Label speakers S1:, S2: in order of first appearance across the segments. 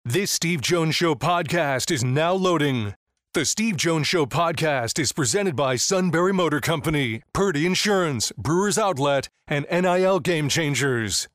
S1: This Steve Jones Show podcast is now loading. The Steve Jones Show podcast is presented by Sunbury Motor Company, Purdy Insurance, Brewers Outlet, and NIL Game Changers.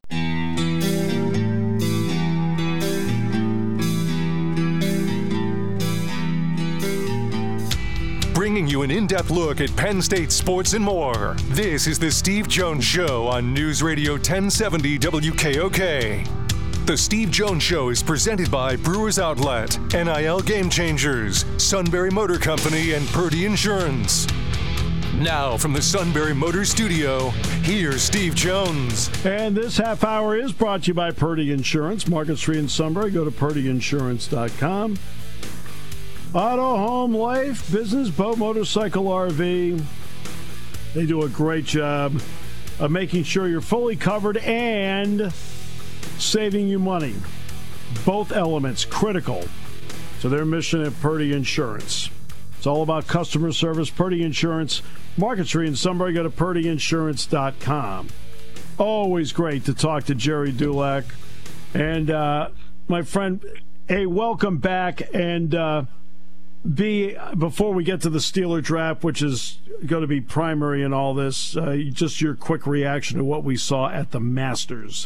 S1: Bringing you an in-depth look at Penn State sports and more. This is the Steve Jones Show on News Radio 1070 WKOK. The Steve Jones Show is presented by Brewers Outlet, NIL Game Changers, Sunbury Motor Company, and Purdy Insurance. Now from the Sunbury Motor Studio, here's Steve Jones.
S2: And this half hour is brought to you by Purdy Insurance, Market Street in Sunbury. Go to purdyinsurance.com. Auto, home, life, business, boat, motorcycle, RV. They do a great job of making sure you're fully covered and saving you money. Both elements critical to their mission at Purdy Insurance. It's all about customer service. Purdy Insurance, Market Street in Sunbury. Go to purdyinsurance.com. Always great to talk to Gerry Dulac. And my friend, hey, welcome back. And before we get to the Steeler draft, which is going to be primary in all this, just your quick reaction to what we saw at the Masters.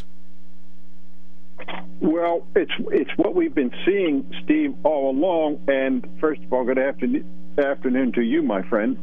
S3: Well, it's what we've been seeing, Steve, all along. And first of all, good afternoon to you, my friend.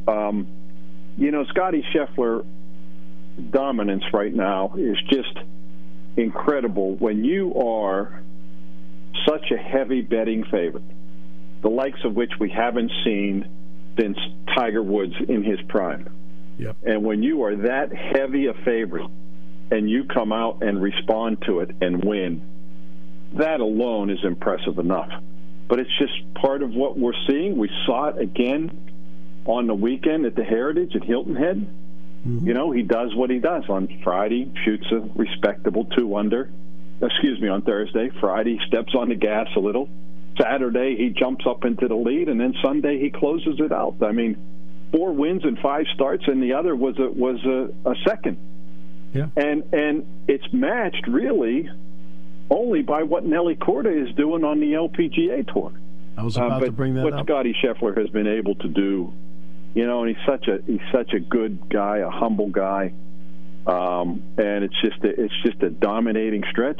S3: Scotty Scheffler's dominance right now is just incredible. When you are such a heavy betting favorite, the likes of which we haven't seen since Tiger Woods in his prime.
S2: Yep. And
S3: when you are that heavy a favorite and you come out and respond to it and win, that alone is impressive enough. But it's just part of what we're seeing. We saw it again on the weekend at the Heritage at Hilton Head. Mm-hmm. He does what he does. On Friday, shoots a respectable 2-under. On Thursday. Friday, steps on the gas a little. Saturday, he jumps up into the lead, and then Sunday he closes it out. I mean, 4 wins and 5 starts, and the other was a second.
S2: Yeah.
S3: And it's matched really only by what Nelly Korda is doing on the LPGA Tour.
S2: I was about to bring that
S3: up.
S2: What
S3: Scotty Scheffler has been able to do, and he's such a good guy, a humble guy, and it's just a dominating stretch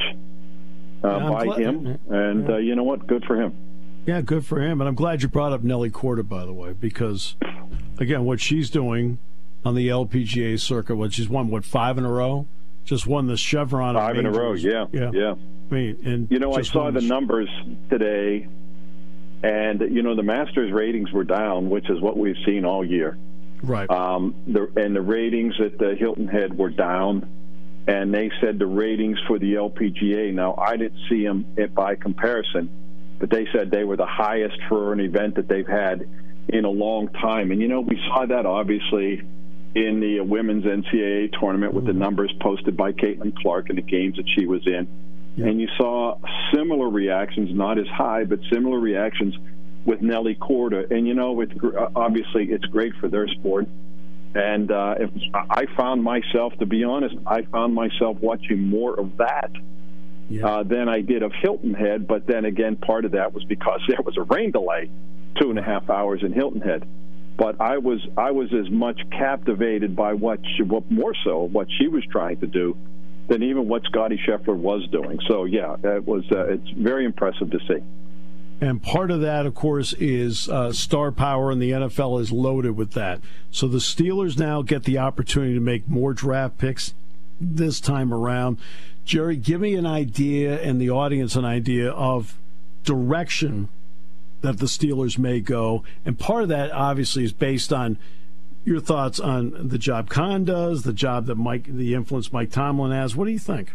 S3: by him. And you know what? Good for him.
S2: Yeah, good for him. And I'm glad you brought up Nelly Korda, by the way, because again, what she's doing on the LPGA circuit, she's won 5 in a row. Just won the Chevron.
S3: 5 in a row, yeah.
S2: I mean,
S3: I saw the numbers today, and the Masters ratings were down, which is what we've seen all year.
S2: Right.
S3: The ratings at the Hilton Head were down, and they said the ratings for the LPGA. Now, I didn't see them by comparison, but they said they were the highest for an event that they've had in a long time. And we saw that obviously in the women's NCAA tournament with the numbers posted by Caitlin Clark and the games that she was in. Yeah. And you saw similar reactions, not as high, but similar reactions with Nelly Korda. And, obviously it's great for their sport. And I found myself, to be honest, watching more of that than I did of Hilton Head. But then again, part of that was because there was a rain delay, 2.5 hours in Hilton Head. But I was as much captivated by what she was trying to do than even what Scotty Scheffler was doing. So yeah, it's very impressive to see.
S2: And part of that, of course, is star power, and the NFL is loaded with that. So the Steelers now get the opportunity to make more draft picks this time around. Gerry, give me an idea, and the audience an idea of direction that the Steelers may go. And part of that, obviously, is based on your thoughts on the job Khan does, the job that the influence Mike Tomlin has. What do you think?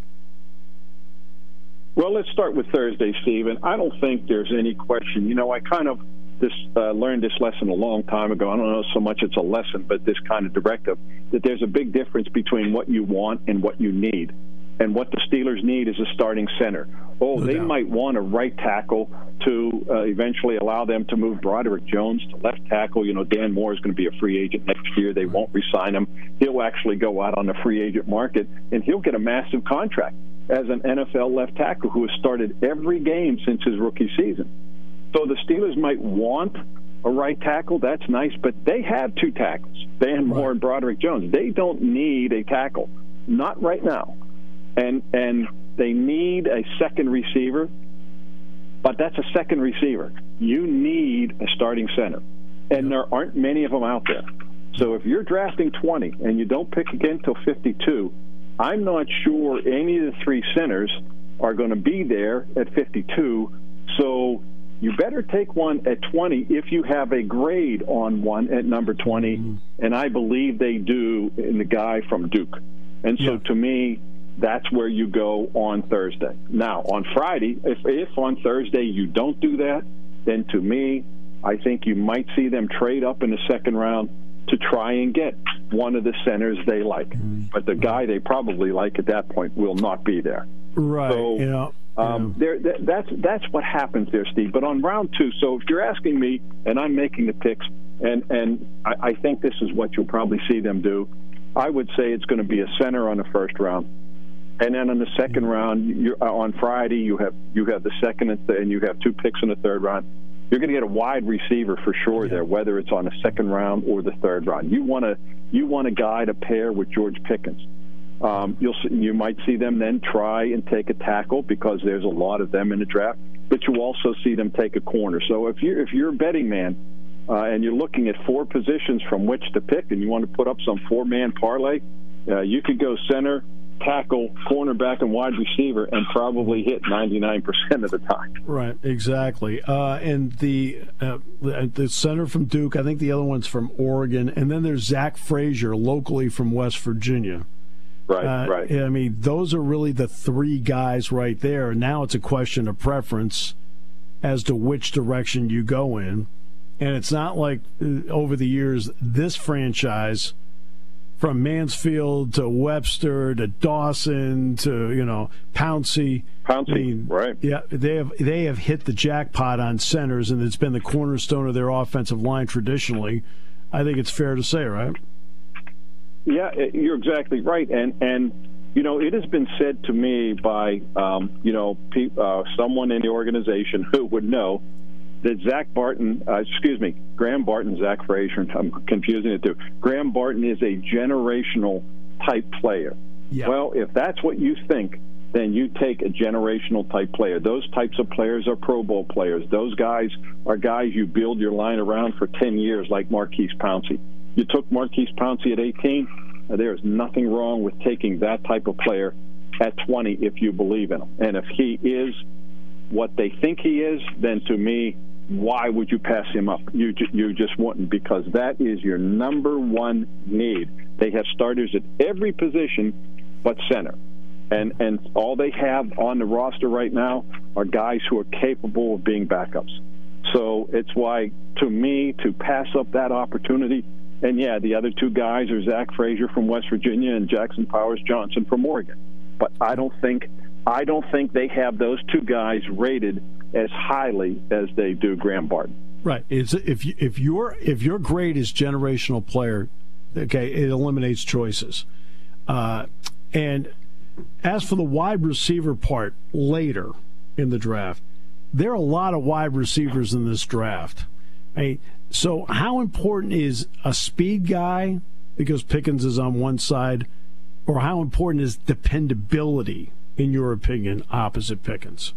S3: Well, let's start with Thursday, Steve. And I don't think there's any question. I kind of learned this lesson a long time ago. I don't know so much it's a lesson, but this kind of directive, that there's a big difference between what you want and what you need. And what the Steelers need is a starting center. They might want a right tackle to eventually allow them to move Broderick Jones to left tackle. Dan Moore is going to be a free agent next year. They won't re-sign him. He'll actually go out on the free agent market, and he'll get a massive contract. as an NFL left tackle who has started every game since his rookie season. So the Steelers might want a right tackle. That's nice, but they have two tackles, Van Moore and Broderick Jones. They don't need a tackle, not right now. And they need a second receiver, but that's a second receiver. You need a starting center, and there aren't many of them out there. So if you're drafting 20 and you don't pick again until 52, I'm not sure any of the three centers are going to be there at 52. So you better take one at 20 if you have a grade on one at number 20, and I believe they do in the guy from Duke. And so to me, that's where you go on Thursday. Now, on Friday, if on Thursday you don't do that, then to me, I think you might see them trade up in the second round to try and get one of the centers they like. But the guy they probably like at that point will not be there.
S2: Right.
S3: So, that's what happens there, Steve. But on round two, so if you're asking me, and I'm making the picks, and I think this is what you'll probably see them do, I would say it's going to be a center on the first round. And then in the second round, on Friday, you have the second and you have two picks in the third round. You're going to get a wide receiver for sure there, whether it's on the second round or the third round. You want a guy to pair with George Pickens. You might see them then try and take a tackle because there's a lot of them in the draft, but you also see them take a corner. So if you're a betting man and you're looking at four positions from which to pick, and you want to put up some four-man parlay, you could go center, tackle, cornerback, and wide receiver, and probably hit 99% of the time.
S2: Right, exactly. And the center from Duke, I think the other one's from Oregon, and then there's Zach Frazier, locally from West Virginia.
S3: Right.
S2: I mean, those are really the three guys right there. Now it's a question of preference as to which direction you go in. And it's not like over the years, this franchise, from Mansfield to Webster to Dawson to Pouncey.
S3: Right?
S2: Yeah, they have hit the jackpot on centers, and it's been the cornerstone of their offensive line traditionally. I think it's fair to say, right?
S3: Yeah, you're exactly right, and it has been said to me by someone in the organization who would know that Graham Barton, Zach Frazier, I'm confusing it too. Graham Barton is a generational type player. Yeah. Well, if that's what you think, then you take a generational type player. Those types of players are Pro Bowl players. Those guys are guys you build your line around for 10 years, like Marquise Pouncey. You took Marquise Pouncey at 18. There's nothing wrong with taking that type of player at 20 if you believe in him. And if he is what they think he is, then to me, why would you pass him up? You just wouldn't, because that is your number one need. They have starters at every position but center. And all they have on the roster right now are guys who are capable of being backups. So it's why, to me, to pass up that opportunity, and the other two guys are Zach Frazier from West Virginia and Jackson Powers Johnson from Oregon. But I don't think they have those two guys rated as highly as they do Graham Barton.
S2: Right. If your grade is generational player, okay, it eliminates choices. And as for the wide receiver part later in the draft, there are a lot of wide receivers in this draft. So how important is a speed guy, because Pickens is on one side, or how important is dependability, in your opinion, opposite Pickens?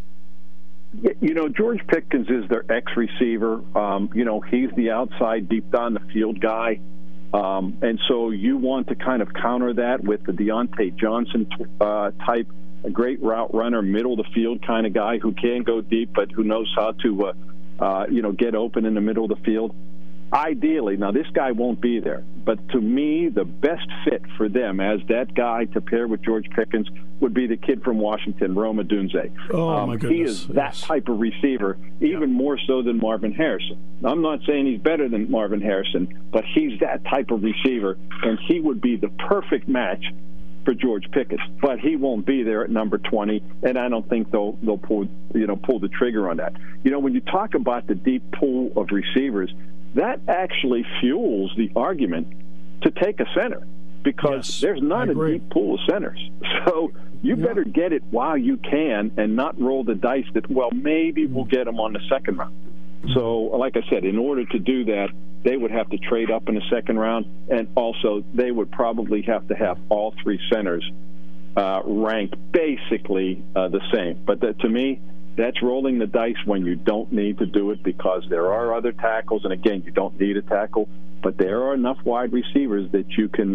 S3: George Pickens is their X-receiver. He's the outside, deep down the field guy. And so you want to kind of counter that with the Deontay Johnson type, a great route runner, middle of the field kind of guy who can go deep but who knows how to get open in the middle of the field. Ideally, now this guy won't be there, but to me, the best fit for them as that guy to pair with George Pickens would be the kid from Washington, Rome Odunze.
S2: Oh, my goodness.
S3: He is that type of receiver, even more so than Marvin Harrison. I'm not saying he's better than Marvin Harrison, but he's that type of receiver, and he would be the perfect match for George Pickens. But he won't be there at number 20, and I don't think they'll pull the trigger on that. When you talk about the deep pool of receivers, that actually fuels the argument to take a center, because there's not a deep pool of centers. So You better get it while you can and not roll the dice that, well, maybe we'll get him on the second round. So, like I said, in order to do that, they would have to trade up in the second round, and also they would probably have to have all three centers ranked basically the same. But to me, that's rolling the dice when you don't need to do it, because there are other tackles, and again, you don't need a tackle, but there are enough wide receivers that you can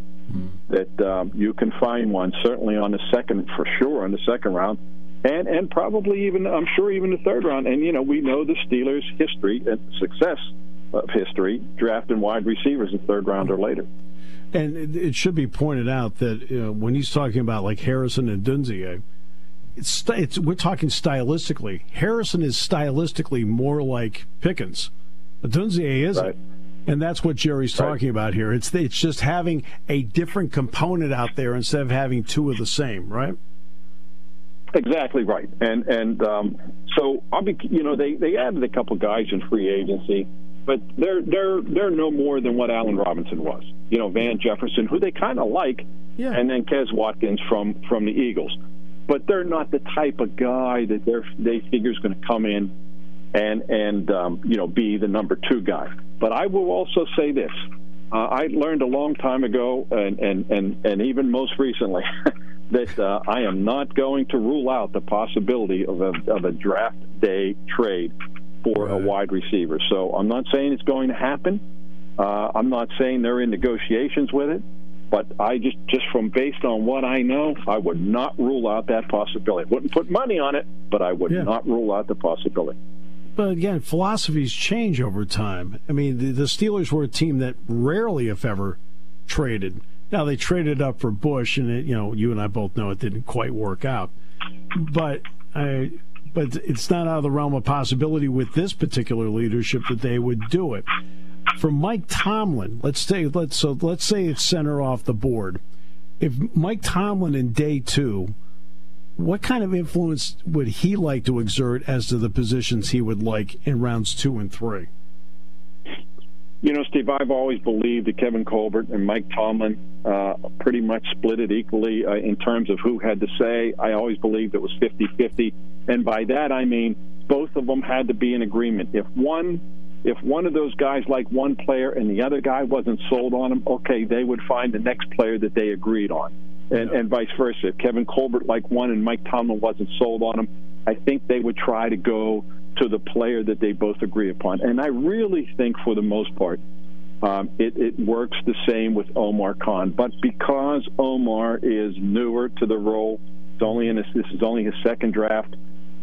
S3: you can find one, certainly on the second, for sure, on the second round. And probably even, I'm sure, even the third round. And, we know the Steelers' history and success of history drafting wide receivers in third round or later.
S2: And it should be pointed out that when he's talking about like Harrison and Dunzier, we're talking stylistically. Harrison is stylistically more like Pickens. Dunzier isn't. Right. And that's what Jerry's talking about here. It's just having a different component out there instead of having two of the same, right?
S3: Exactly right, and so I'll be. They added a couple guys in free agency, but they're no more than what Allen Robinson was. Van Jefferson, who they kind of like, and then Kez Watkins from the Eagles, but they're not the type of guy that they figure is going to come in and be the number two guy. But I will also say this: I learned a long time ago, and even most recently. that I am not going to rule out the possibility of a draft day trade for a wide receiver. So I'm not saying it's going to happen. I'm not saying they're in negotiations with it. But I just from based on what I know, I would not rule out that possibility. Wouldn't put money on it, but I would not rule out the possibility.
S2: But again, philosophies change over time. I mean, the Steelers were a team that rarely, if ever, traded. Now, they traded up for Bush, and you and I both know it didn't quite work out. But it's not out of the realm of possibility with this particular leadership that they would do it. For Mike Tomlin, let's say it's center off the board. If Mike Tomlin in day two, what kind of influence would he like to exert as to the positions he would like in rounds 2 and 3?
S3: Steve, I've always believed that Kevin Colbert and Mike Tomlin pretty much split it equally in terms of who had to say. I always believed it was 50-50, and by that I mean both of them had to be in agreement. If one of those guys liked one player and the other guy wasn't sold on him, okay, they would find the next player that they agreed on, and vice versa. If Kevin Colbert liked one and Mike Tomlin wasn't sold on him, I think they would try to go to the player that they both agree upon. And I really think, for the most part, it works the same with Omar Khan. But because Omar is newer to the role, this is only his second draft,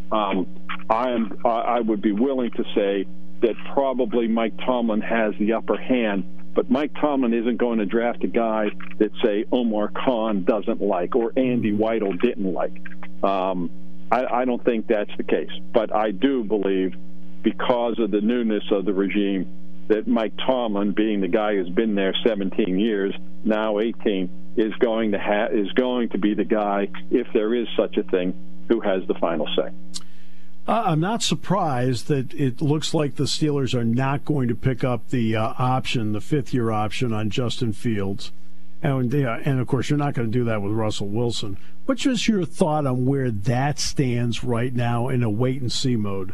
S3: I would be willing to say that probably Mike Tomlin has the upper hand. But Mike Tomlin isn't going to draft a guy that, say, Omar Khan doesn't like or Andy Weidel didn't like. I don't think that's the case. But I do believe, because of the newness of the regime, that Mike Tomlin, being the guy who's been there 17 years, now 18, is going to be the guy, if there is such a thing, who has the final say.
S2: I'm not surprised that it looks like the Steelers are not going to pick up the option, the fifth-year option on Justin Fields. And of course, you're not going to do that with Russell Wilson. What's just your thought on where that stands right now in a wait-and-see mode?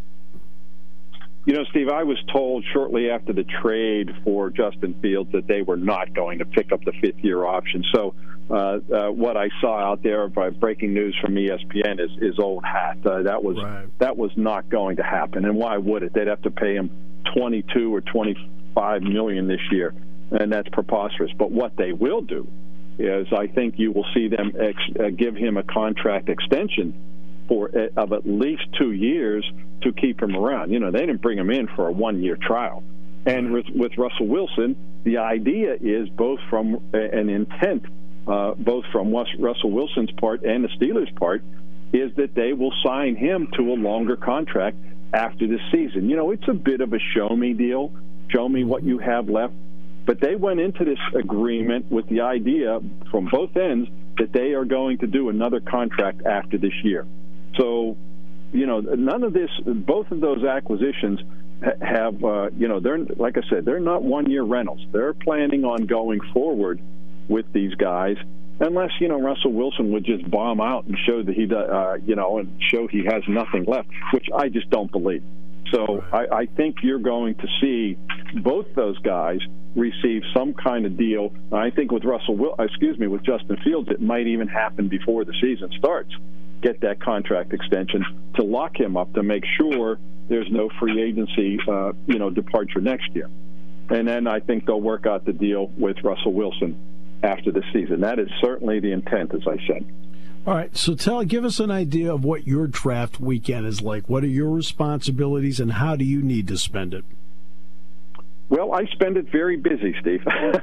S3: Steve, I was told shortly after the trade for Justin Fields that they were not going to pick up the fifth-year option. So what I saw out there by breaking news from ESPN is old hat. That was not going to happen. And why would it? They'd have to pay him $22 or $25 million this year, and that's preposterous. But what they will do is, I think you will see them give him a contract extension of at least 2 years to keep him around. They didn't bring him in for a one-year trial. And with Russell Wilson, the idea is both from an intent, both from Russell Wilson's part and the Steelers' part, is that they will sign him to a longer contract after this season. It's a bit of a show-me deal. Show me what you have left. But they went into this agreement with the idea from both ends that they are going to do another contract after this year. So, none of this, both of those acquisitions have, they're, like I said, they're not one-year rentals. They're planning on going forward with these guys. unless, Russell Wilson would just bomb out and show that and show he has nothing left, which I just don't believe. So I think you're going to see both those guys receive some kind of deal. I think with with Justin Fields, it might even happen before the season starts. Get that contract extension to lock him up to make sure there's no free agency, departure next year. And then I think they'll work out the deal with Russell Wilson after the season. That is certainly the intent, as I said.
S2: All right, so give us an idea of what your draft weekend is like. What are your responsibilities, and how do you need to spend it?
S3: Well, I spend it very busy, Steve.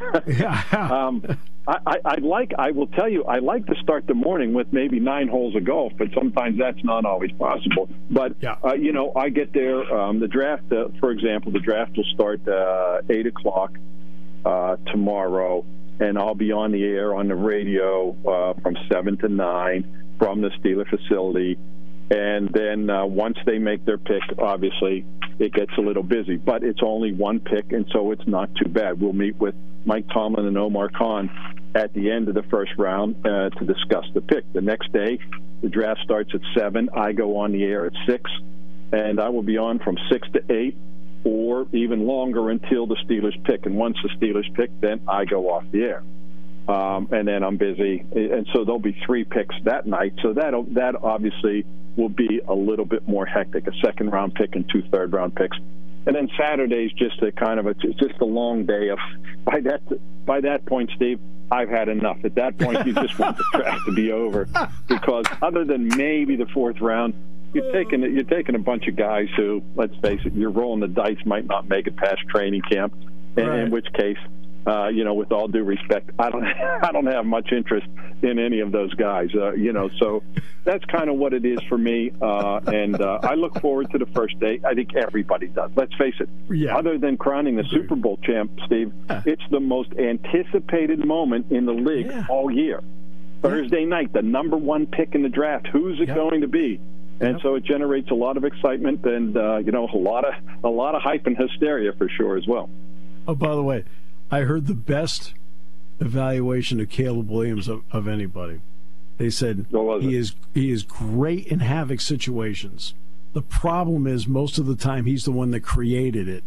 S3: I will tell you, I like to start the morning with maybe 9 holes of golf, but sometimes that's not always possible. But, I get there. The draft, for example, the draft will start 8 o'clock tomorrow, and I'll be on the air on the radio from 7 to 9 from the Steeler facility. And then once they make their pick, obviously, it gets a little busy. But it's only one pick, and so it's not too bad. We'll meet with Mike Tomlin and Omar Khan at the end of the first round to discuss the pick. The next day, the draft starts at 7. I go on the air at 6, and I will be on from 6 to 8 or even longer until the Steelers pick. And once the Steelers pick, then I go off the air. And then I'm busy. And so there'll be 3 picks that night. So that obviously will be a little bit more hectic, a second-round pick and 2 third-round picks. And then Saturday's just just a long day of by that point, Steve, I've had enough. At that point, you just want the draft to be over, because other than maybe the 4th round, you're taking a bunch of guys who, let's face it, you're rolling the dice, might not make it past training camp. And in which case, with all due respect, I don't have much interest in any of those guys. So that's kind of what it is for me. And I look forward to the first day. I think everybody does. Let's face it. Yeah. Other than crowning the Super Bowl champ, Steve, it's the most anticipated moment in the league all year. Thursday night, the number 1 pick in the draft. Who's it going to be? And so it generates a lot of excitement and a lot of hype and hysteria for sure as well.
S2: Oh, by the way, I heard the best evaluation of Caleb Williams of anybody. They said he is great in havoc situations. The problem is most of the time he's the one that created it.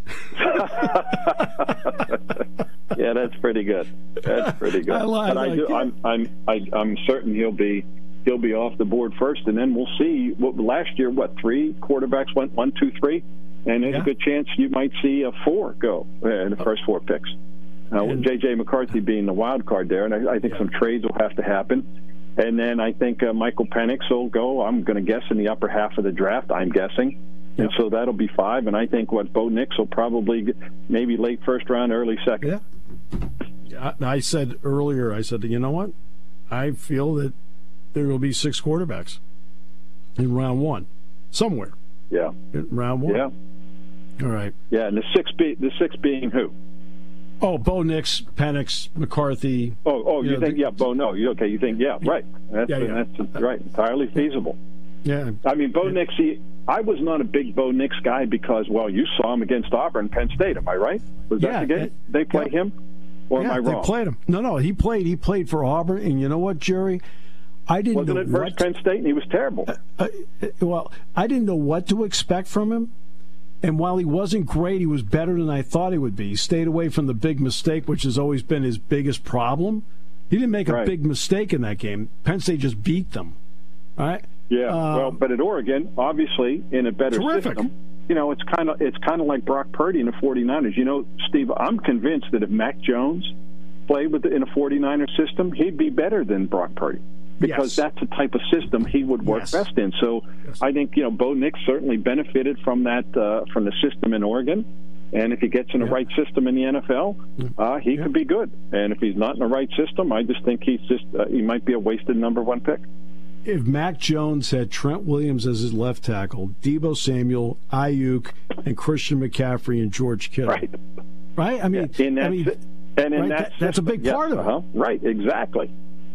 S3: Yeah, that's pretty good. That's pretty good. I'm certain he'll be off the board first, and then we'll see. Last year, 3 quarterbacks went 1, 2, 3, and there's a good chance you might see a 4 go in the first 4 picks. J.J. McCarthy being the wild card there, and I think some trades will have to happen. And then I think Michael Penix will go, I'm going to guess, in the upper half of the draft, I'm guessing. And so that'll be 5. And I think Bo Nix will probably maybe late first round, early second.
S2: Yeah. I said earlier, you know what? I feel that there will be 6 quarterbacks in round 1 somewhere.
S3: Yeah.
S2: In round 1.
S3: Yeah.
S2: All right.
S3: Yeah, and the six being who?
S2: Oh, Bo Nix, Penix, McCarthy.
S3: You think, Bo, no. You think, right. That's right. Entirely feasible.
S2: Yeah.
S3: I mean, Bo Nix, I was not a big Bo Nix guy because, you saw him against Auburn, Penn State. Am I right? Was that the game? They played him? Or am I wrong?
S2: They played him. No, he played. He played for Auburn. And you know what, Jerry?
S3: Wasn't it versus Penn State, and he was terrible?
S2: I didn't know what to expect from him. And while he wasn't great, he was better than I thought he would be. He stayed away from the big mistake, which has always been his biggest problem. He didn't make a big mistake in that game. Penn State just beat them. All right?
S3: Yeah, but at Oregon, obviously, in a better system, it's kind of like Brock Purdy in the 49ers. Steve, I'm convinced that if Mac Jones played in a 49er system, he'd be better than Brock Purdy. Because that's the type of system he would work best in. So I think Bo Nix certainly benefited from that from the system in Oregon, and if he gets in the right system in the NFL, he could be good. And if he's not in the right system, I just think he might be a wasted number 1 pick.
S2: If Mac Jones had Trent Williams as his left tackle, Deebo Samuel, Ayuk, and Christian McCaffrey and George Kittle, right? I mean, that's a big part of it.
S3: Right? Exactly.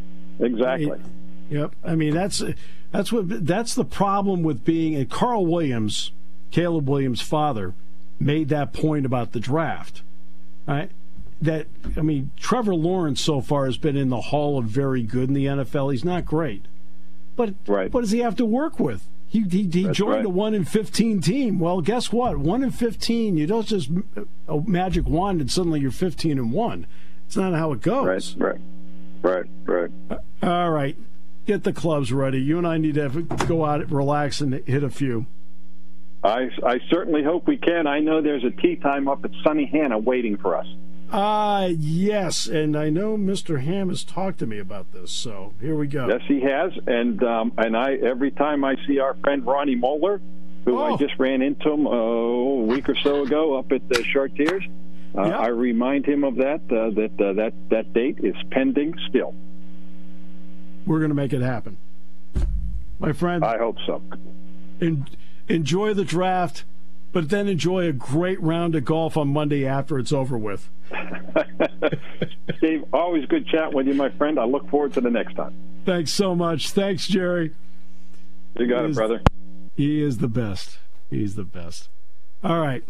S2: Yep. I mean, that's the problem with being. And Carl Williams, Caleb Williams' father, made that point about the draft. Right? Trevor Lawrence so far has been in the Hall of Very Good in the NFL. He's not great. But
S3: right.
S2: What does he have to work with? He joined a 1-15 team. Well, guess what? 1-15, you don't just a magic wand and suddenly you're 15-1. It's not how it goes.
S3: Right.
S2: All right. Get the clubs ready. You and I need to go out, relax, and hit a few.
S3: I certainly hope we can. I know there's a tee time up at Sunny Hannah waiting for us.
S2: Yes, and I know Mr. Ham has talked to me about this, so here we go.
S3: Yes, he has, and I every time I see our friend Ronnie Moeller, who I just ran into him a week or so ago up at the Chartiers, I remind him of that date is pending still.
S2: We're going to make it happen, my friend.
S3: I hope so.
S2: Enjoy the draft, but then enjoy a great round of golf on Monday after it's over with.
S3: Steve, always good chat with you, my friend. I look forward to the next time.
S2: Thanks so much. Thanks, Jerry.
S3: You got it, brother.
S2: He is the best. He's the best. All right.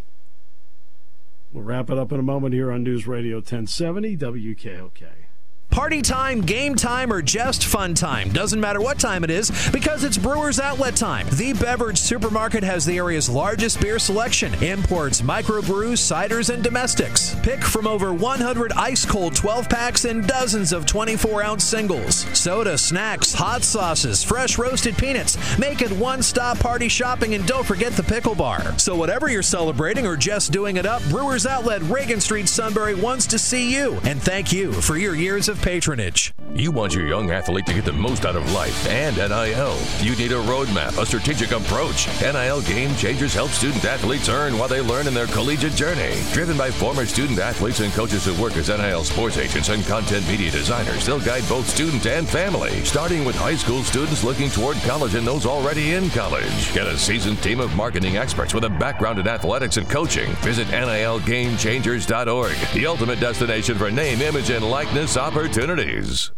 S2: We'll wrap it up in a moment here on News Radio 1070 WKOK.
S4: Party time, game time, or just fun time. Doesn't matter what time it is because it's Brewers Outlet time. The Beverage Supermarket has the area's largest beer selection. Imports, microbrews, ciders, and domestics. Pick from over 100 ice-cold 12-packs and dozens of 24-ounce singles. Soda, snacks, hot sauces, fresh roasted peanuts. Make it one-stop party shopping, and don't forget the pickle bar. So whatever you're celebrating or just doing it up, Brewers Outlet, Reagan Street, Sunbury wants to see you. And thank you for your years of patronage.
S5: You want your young athlete to get the most out of life and NIL. You need a roadmap, a strategic approach. NIL Game Changers help student athletes earn while they learn in their collegiate journey. Driven by former student athletes and coaches who work as NIL sports agents and content media designers, they'll guide both student and family, starting with high school students looking toward college and those already in college. Get a seasoned team of marketing experts with a background in athletics and coaching. Visit NILGameChangers.org, the ultimate destination for name, image, and likeness opportunities.